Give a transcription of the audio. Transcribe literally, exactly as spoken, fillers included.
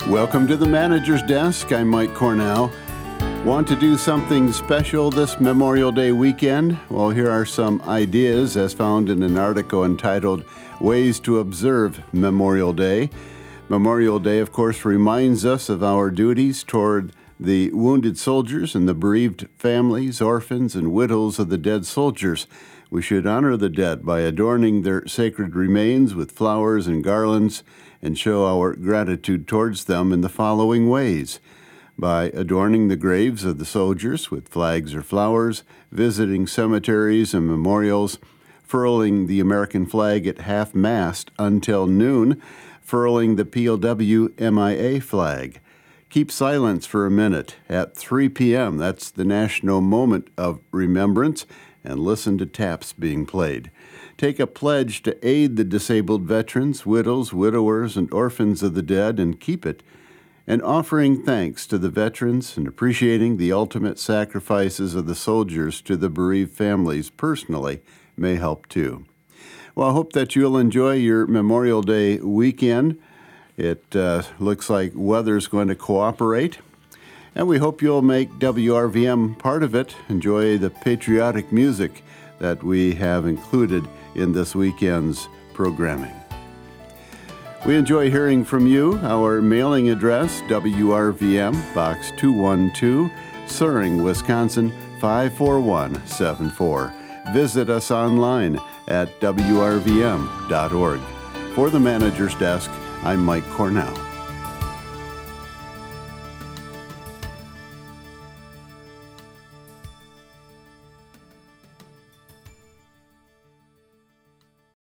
Welcome to the Manager's Desk. I'm Mike Cornell. Want to do something special this Memorial Day weekend? Well, here are some ideas as found in an article entitled Ways to Observe Memorial Day. Memorial Day, of course, reminds us of our duties toward the wounded soldiers and the bereaved families, orphans, and widows of the dead soldiers. We should honor the dead by adorning their sacred remains with flowers and garlands and show our gratitude towards them in the following ways: by adorning the graves of the soldiers with flags or flowers, visiting cemeteries and memorials, furling the American flag at half-mast until noon, furling the P O W M I A flag. Keep silence for a minute at three p.m. That's the national moment of remembrance, and listen to taps being played. Take a pledge to aid the disabled veterans, widows, widowers, and orphans of the dead, and keep it. And offering thanks to the veterans and appreciating the ultimate sacrifices of the soldiers to the bereaved families personally may help too. Well, I hope that you'll enjoy your Memorial Day weekend. It uh, looks like weather's going to cooperate. And we hope you'll make W R V M part of it. Enjoy the patriotic music that we have included in this weekend's programming. We enjoy hearing from you. Our mailing address, W R V M, Box two one two, Suring, Wisconsin, five four one seven four. Visit us online at W R V M dot org. For the Manager's Desk, I'm Mike Cornell.